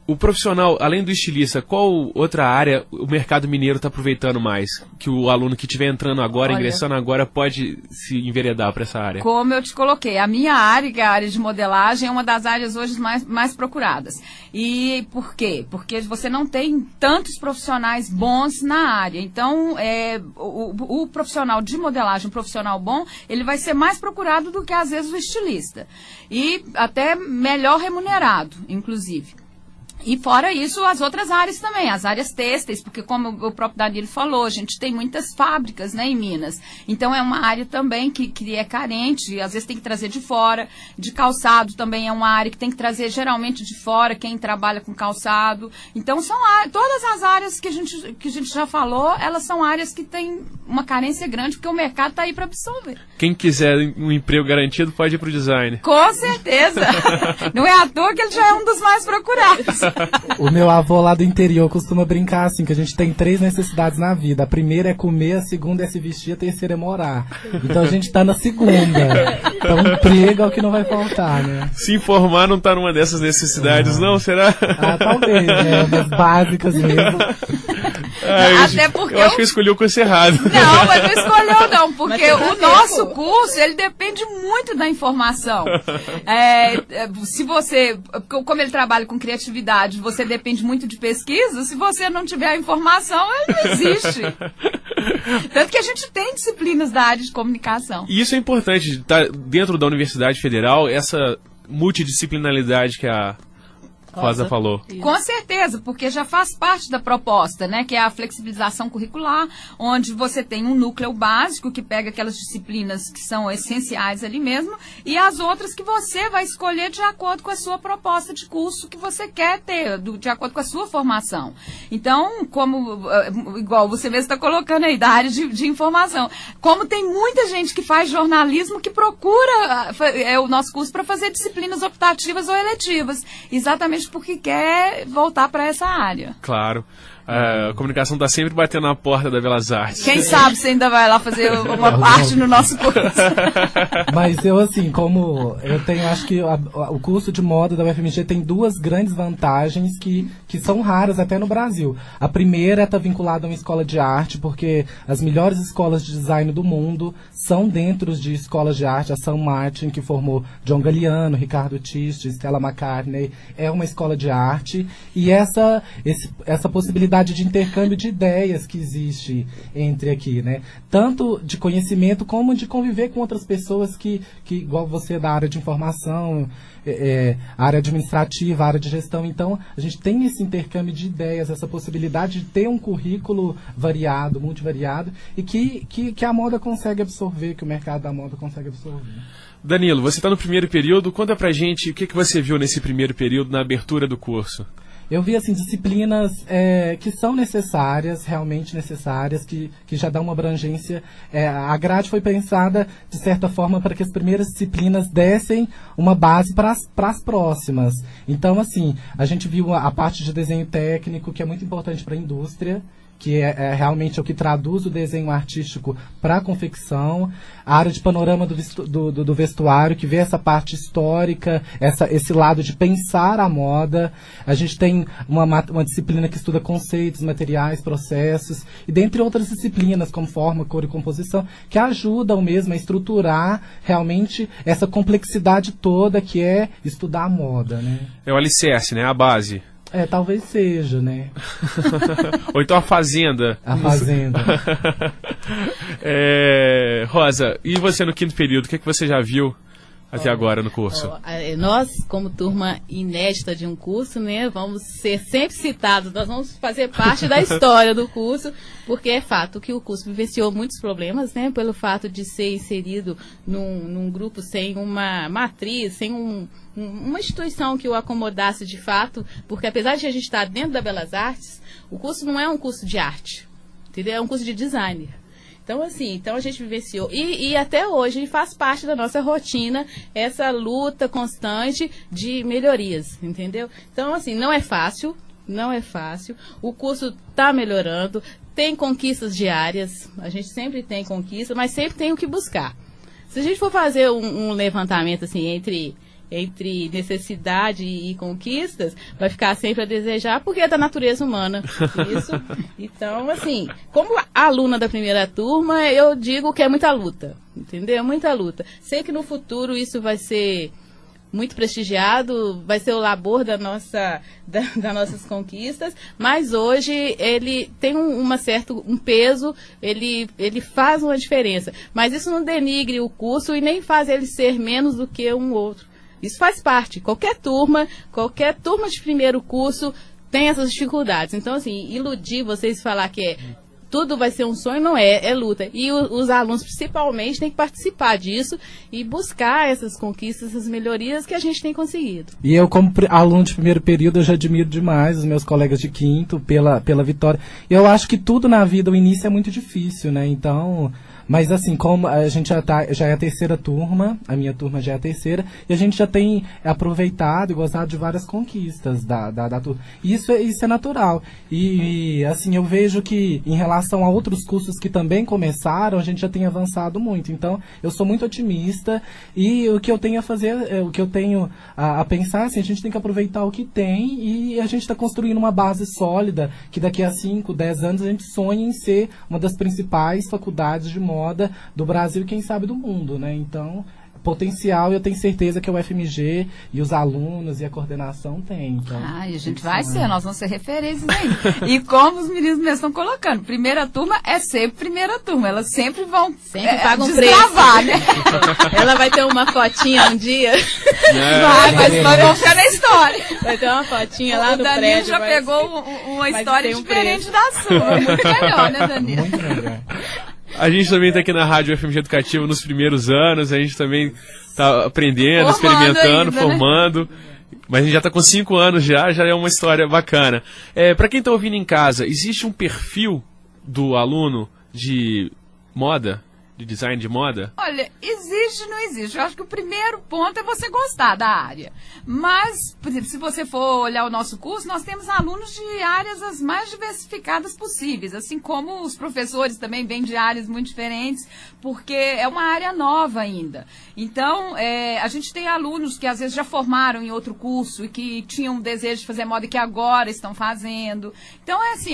O profissional, além do estilista, qual outra área o mercado mineiro está aproveitando mais? Que o aluno que estiver entrando agora, ingressando agora, pode se enveredar para essa área? Como eu te coloquei, a minha área, que é a área de modelagem, é uma das áreas hoje mais procuradas. E por quê? Porque você não tem tantos profissionais bons na área. Então, o profissional de modelagem, um profissional bom, ele vai ser mais procurado do que, às vezes, o estilista. E até melhor remunerado, inclusive. E fora isso, as outras áreas também, as áreas têxteis, porque como o próprio Danilo falou, a gente tem muitas fábricas, né, em Minas. Então é uma área também que é carente, às vezes tem que trazer de fora. De calçado também é uma área que tem que trazer geralmente de fora, quem trabalha com calçado. Então são todas as áreas que a gente já falou, elas são áreas que têm uma carência grande, porque o mercado está aí para absorver. Quem quiser um emprego garantido pode ir para o design. Com certeza! Não é à toa que ele já é um dos mais procurados. O meu avô lá do interior costuma brincar assim, que a gente tem 3 necessidades na vida. A primeira é comer, a segunda é se vestir, a terceira é morar. Então a gente tá na segunda. Então emprego é o que não vai faltar, né? Se informar não tá numa dessas necessidades, não? Será? Talvez, né? Umas básicas mesmo. Até porque eu acho que eu escolhi o curso errado. Não, mas não escolheu não, porque o nosso curso, ele depende muito da informação. Se você, como ele trabalha com criatividade, você depende muito de pesquisa, se você não tiver a informação, ele não existe. Tanto que a gente tem disciplinas da área de comunicação. E isso é importante, tá dentro da Universidade Federal, essa multidisciplinaridade que a Rosa falou. Isso. Com certeza, porque já faz parte da proposta, né? Que é a flexibilização curricular, onde você tem um núcleo básico que pega aquelas disciplinas que são essenciais ali mesmo, e as outras que você vai escolher de acordo com a sua proposta de curso que você quer ter, de acordo com a sua formação. Então, igual você mesmo está colocando aí, da área de informação, como tem muita gente que faz jornalismo que procura o nosso curso para fazer disciplinas optativas ou eletivas, exatamente porque quer voltar para essa área. Claro. A comunicação está sempre batendo na porta da Belas Artes. Quem sabe você ainda vai lá fazer uma parte no nosso curso. Mas eu, assim, como eu tenho, acho que o curso de moda da UFMG tem 2 grandes vantagens que são raras até no Brasil. A primeira é estar vinculada a uma escola de arte, porque as melhores escolas de design do mundo são dentro de escolas de arte. A St. Martin, que formou John Galliano, Ricardo Tiste, Stella McCartney, é uma escola de arte. E essa possibilidade de intercâmbio de ideias que existe entre aqui, né? Tanto de conhecimento como de conviver com outras pessoas que igual você, da área de informação, área administrativa, área de gestão. Então, a gente tem esse intercâmbio de ideias, essa possibilidade de ter um currículo variado, multivariado, e que a moda consegue absorver, que o mercado da moda consegue absorver. Danilo, você está no primeiro período. Conta pra gente o que você viu nesse primeiro período, na abertura do curso. Eu vi, assim, disciplinas que são necessárias, realmente necessárias, que já dão uma abrangência. A grade foi pensada, de certa forma, para que as primeiras disciplinas dessem uma base para as próximas. Então, assim, a gente viu a parte de desenho técnico, que é muito importante para a indústria, que é realmente o que traduz o desenho artístico para a confecção, a área de panorama do vestuário, que vê essa parte histórica, esse lado de pensar a moda. A gente tem uma disciplina que estuda conceitos, materiais, processos, e dentre outras disciplinas, como forma, cor e composição, que ajudam mesmo a estruturar realmente essa complexidade toda que é estudar a moda, né? É o alicerce, né? A base. Talvez seja, né? Ou então a Fazenda. A Fazenda. Rosa, e você no quinto período, o que você já viu até agora no curso? Nós, como turma inédita de um curso, né, vamos ser sempre citados, nós vamos fazer parte da história do curso, porque é fato que o curso vivenciou muitos problemas, né, pelo fato de ser inserido num grupo sem uma matriz, sem uma instituição que o acomodasse de fato, porque apesar de a gente estar dentro da Belas Artes, o curso não é um curso de arte, entendeu? É um curso de design. Então, assim, a gente vivenciou, e até hoje faz parte da nossa rotina essa luta constante de melhorias, entendeu? Então, assim, não é fácil, o curso está melhorando, tem conquistas diárias, a gente sempre tem conquistas, mas sempre tem o que buscar. Se a gente for fazer um levantamento, assim, entre entre necessidade e conquistas, vai ficar sempre a desejar, porque é da natureza humana. Isso. Então, assim, como aluna da primeira turma, eu digo que é muita luta, entendeu? Muita luta. Sei que no futuro isso vai ser muito prestigiado, vai ser o labor das nossas conquistas, mas hoje ele tem um peso, ele faz uma diferença. Mas isso não denigre o curso e nem faz ele ser menos do que um outro. Isso faz parte. Qualquer turma de primeiro curso tem essas dificuldades. Então, assim, iludir vocês falar que tudo vai ser um sonho, não é luta. E os alunos, principalmente, têm que participar disso e buscar essas conquistas, essas melhorias que a gente tem conseguido. E eu, como aluno de primeiro período, eu já admiro demais os meus colegas de quinto pela vitória. E eu acho que tudo na vida, o início é muito difícil, né? Então... Mas assim, como a gente já é a terceira turma, a minha turma já é a terceira, e a gente já tem aproveitado e gostado de várias conquistas da turma. E isso é natural. E assim, eu vejo que em relação a outros cursos que também começaram, a gente já tem avançado muito. Então, eu sou muito otimista e o que eu tenho a fazer, o que eu tenho a pensar, assim, a gente tem que aproveitar o que tem e a gente está construindo uma base sólida que daqui a 5, 10 anos a gente sonha em ser uma das principais faculdades de moda do Brasil e quem sabe do mundo, né? Então, potencial, eu tenho certeza que o FMG e os alunos e a coordenação têm. Então, e a gente vai ser, nós vamos ser referências aí. E como os meninos mesmo estão colocando, primeira turma é sempre primeira turma, elas sempre vão pagam desgravar, né? Ela vai ter uma fotinha um dia. Mas nós vamos ficar na história. Vai ter uma fotinha lá no prédio. O Danilo já pegou uma história diferente da sua, muito melhor, né, Danilo? Muito melhor. A gente também está aqui na Rádio FMG Educativa nos primeiros anos, a gente também está aprendendo, experimentando, formando. Né? Mas a gente já está com 5 anos já é uma história bacana. Para quem está ouvindo em casa, existe um perfil do aluno de moda? De design de moda? Olha, existe ou não existe? Eu acho que o primeiro ponto é você gostar da área. Mas, por exemplo, se você for olhar o nosso curso, nós temos alunos de áreas as mais diversificadas possíveis, assim como os professores também vêm de áreas muito diferentes, porque é uma área nova ainda. Então, a gente tem alunos que às vezes já formaram em outro curso e que tinham desejo de fazer moda e que agora estão fazendo. Então,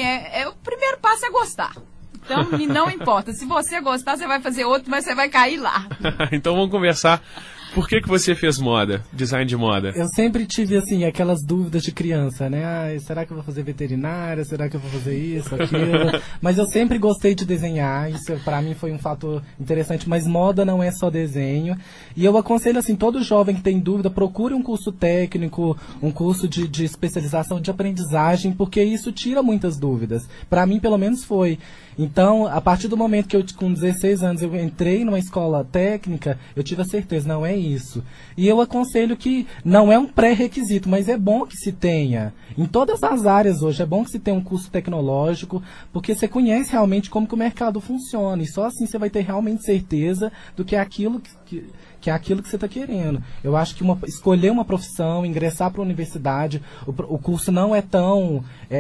o primeiro passo é gostar. Então, não importa. Se você gostar, você vai fazer outro, mas você vai cair lá. Então, vamos conversar. Por que você fez moda, design de moda? Eu sempre tive, assim, aquelas dúvidas de criança, né? Será que eu vou fazer veterinária? Será que eu vou fazer isso, aquilo? Mas eu sempre gostei de desenhar. Isso, pra mim, foi um fator interessante. Mas moda não é só desenho. E eu aconselho, assim, todo jovem que tem dúvida, procure um curso técnico, um curso de especialização, de aprendizagem, porque isso tira muitas dúvidas. Pra mim, pelo menos, foi. Então, a partir do momento que eu, com 16 anos, eu entrei numa escola técnica, eu tive a certeza, não é isso. E eu aconselho que não é um pré-requisito, mas é bom que se tenha. Em todas as áreas hoje, é bom que se tenha um curso tecnológico, porque você conhece realmente como que o mercado funciona. E só assim você vai ter realmente certeza do que é aquilo que é aquilo que você está querendo. Eu acho que escolher uma profissão, ingressar para a universidade, o curso não é tão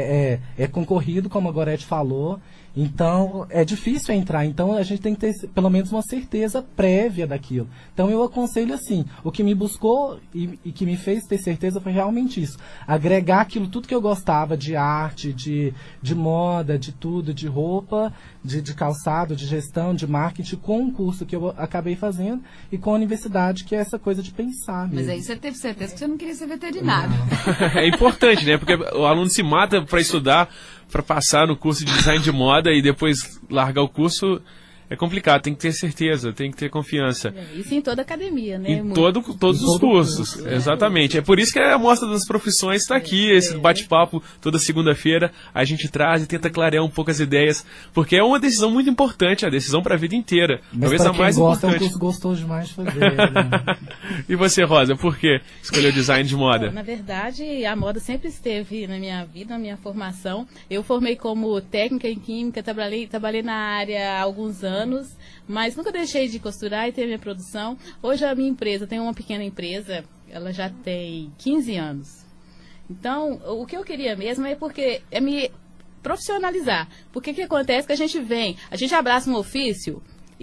concorrido, como a Gorete falou. Então, é difícil entrar. Então, a gente tem que ter, pelo menos, uma certeza prévia daquilo. Então, eu aconselho assim, o que me buscou e que me fez ter certeza foi realmente isso. Agregar aquilo, tudo que eu gostava de arte, de moda, de tudo, de roupa, de calçado, de gestão, de marketing, com um curso que eu acabei fazendo e com a universidade, que é essa coisa de pensar mesmo. Mas aí você teve certeza que você não queria ser veterinário. É importante, né? Porque o aluno se mata para estudar, para passar no curso de design de moda e depois largar o curso. É complicado, tem que ter certeza, tem que ter confiança. Isso em toda academia, né? Em todos os cursos, exatamente. É por isso que a Mostra das Profissões está aqui, esse bate-papo toda segunda-feira. A gente traz e tenta clarear um pouco as ideias, porque é uma decisão muito importante, a decisão para a vida inteira. Mas talvez a mais gosta, importante. É um curso gostoso demais de fazer. Né? E você, Rosa, por que escolheu design de moda? Na verdade, a moda sempre esteve na minha vida, na minha formação. Eu formei como técnica em química, trabalhei na área há alguns anos, mas nunca deixei de costurar e ter minha produção. Hoje a minha empresa, tem uma pequena empresa, ela já tem 15 anos. Então, o que eu queria mesmo é me profissionalizar. Porque o que acontece que a gente abraça um ofício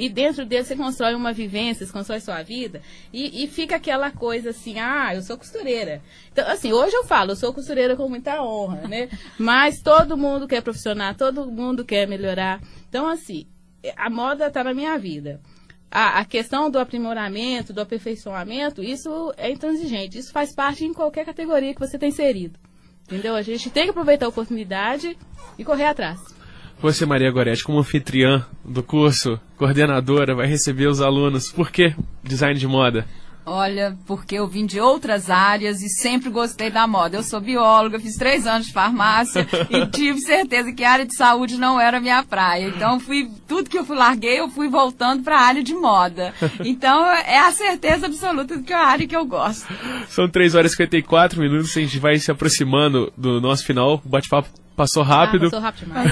e dentro dele você constrói uma vivência, você constrói sua vida, e fica aquela coisa assim, eu sou costureira. Então, assim, hoje eu falo, eu sou costureira com muita honra, né? Mas todo mundo quer profissionar, todo mundo quer melhorar. Então, assim, a moda está na minha vida. A questão do aprimoramento, do aperfeiçoamento, isso é intransigente. Isso faz parte em qualquer categoria que você tenha inserido. Entendeu? A gente tem que aproveitar a oportunidade e correr atrás. Você, Maria Goretti, como anfitriã do curso, coordenadora, vai receber os alunos. Por que design de moda? Olha, porque eu vim de outras áreas e sempre gostei da moda. Eu sou bióloga, fiz 3 anos de farmácia e tive certeza que a área de saúde não era a minha praia. Então, tudo que eu larguei, eu fui voltando para a área de moda. Então, é a certeza absoluta de que é a área que eu gosto. São 3h54, a gente vai se aproximando do nosso final. O bate-papo passou rápido. Passou rápido demais.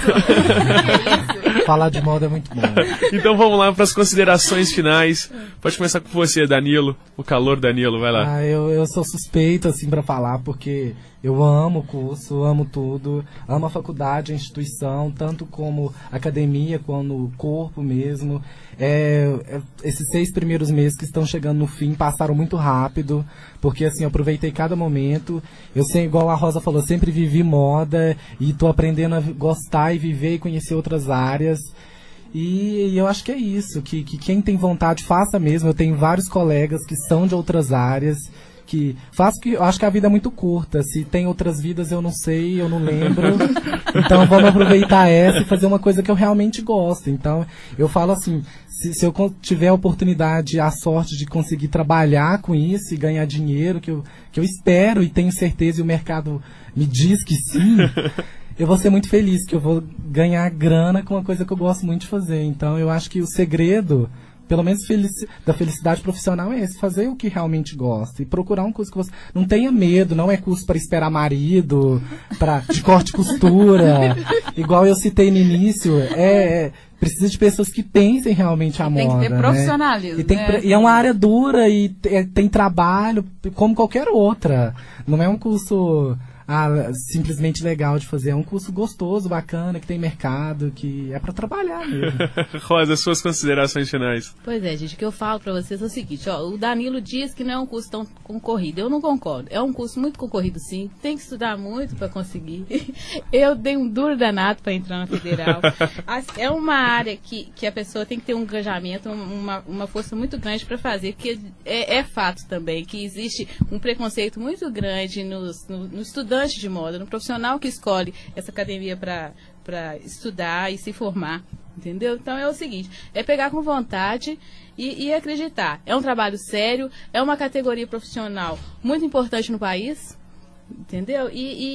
Falar de moda é muito bom. Então vamos lá para as considerações finais. Pode começar com você, Danilo. O calor, Danilo, vai lá. Eu sou suspeito, assim, para falar, porque eu amo o curso, amo tudo. Amo a faculdade, a instituição, tanto como academia, como o corpo mesmo. Esses 6 primeiros meses que estão chegando no fim passaram muito rápido, porque, assim, eu aproveitei cada momento. Eu sei, igual a Rosa falou, sempre vivi moda e tô aprendendo a gostar e viver e conhecer outras áreas. E eu acho que é isso, que quem tem vontade faça mesmo. Eu tenho vários colegas que são de outras áreas, que eu acho que a vida é muito curta. Se tem outras vidas eu não sei, eu não lembro. Então vamos aproveitar essa e fazer uma coisa que eu realmente gosto. Então eu falo assim, se eu tiver a oportunidade, a sorte de conseguir trabalhar com isso e ganhar dinheiro, que eu espero e tenho certeza, e o mercado me diz que sim, eu vou ser muito feliz, que eu vou ganhar grana com uma coisa que eu gosto muito de fazer. Então eu acho que o segredo, pelo menos da felicidade profissional, é esse: fazer o que realmente gosta e procurar um curso que você não tenha medo. Não é curso para esperar marido, de corte e costura, igual eu citei no início. Precisa de pessoas que pensem realmente a moda. Tem que ter profissionalismo, né? E é uma área dura e tem trabalho como qualquer outra. Não é um curso simplesmente legal de fazer. É um curso gostoso, bacana, que tem mercado, que é para trabalhar mesmo. Rosa, suas considerações finais. Pois é, gente, o que eu falo para vocês é o seguinte, o Danilo diz que não é um curso tão concorrido. Eu não concordo. É um curso muito concorrido, sim. Tem que estudar muito para conseguir. Eu dei um duro danado para entrar na Federal. É uma área que a pessoa tem que ter um engajamento, uma força muito grande para fazer, porque é fato também que existe um preconceito muito grande no estudante de moda, no profissional que escolhe essa academia para estudar e se formar, entendeu? Então é o seguinte, é pegar com vontade e acreditar. É um trabalho sério, é uma categoria profissional muito importante no país, entendeu?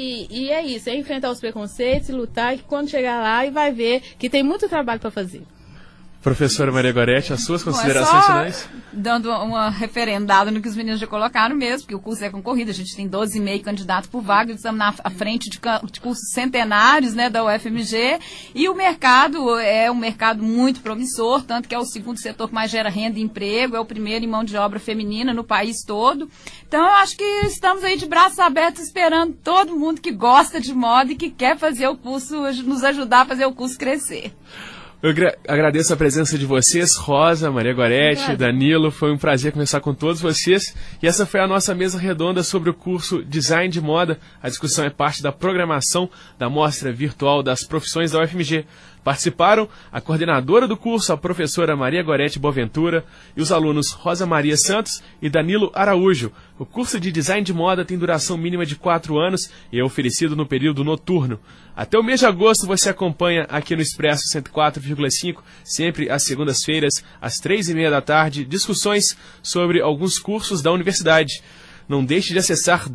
E é isso, é enfrentar os preconceitos e lutar, e quando chegar lá e vai ver que tem muito trabalho para fazer. Professora Maria Goretti, as suas considerações finais? Dando uma referendada no que os meninos já colocaram mesmo, porque o curso é concorrido, a gente tem 12,5 candidatos por vaga, estamos à frente de cursos centenários, né, da UFMG, e o mercado é um mercado muito promissor, tanto que é o segundo setor que mais gera renda e emprego, é o primeiro em mão de obra feminina no país todo. Então eu acho que estamos aí de braços abertos esperando todo mundo que gosta de moda e que quer fazer o curso, nos ajudar a fazer o curso crescer. Eu agradeço a presença de vocês, Rosa, Maria Goretti, Danilo. Foi um prazer conversar com todos vocês. E essa foi a nossa mesa redonda sobre o curso Design de Moda. A discussão é parte da programação da Mostra Virtual das Profissões da UFMG. Participaram a coordenadora do curso, a professora Maria Goretti Boaventura, e os alunos Rosa Maria Santos e Danilo Araújo. O curso de Design de Moda tem duração mínima de 4 anos e é oferecido no período noturno. Até o mês de agosto você acompanha aqui no Expresso 104,5, sempre às segundas-feiras, às 3h30 da tarde, discussões sobre alguns cursos da universidade. Não deixe de acessar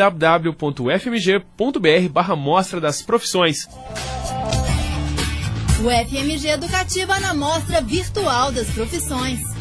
www.ufmg.br/Mostra das Profissões. O FMG Educativa na Mostra Virtual das Profissões.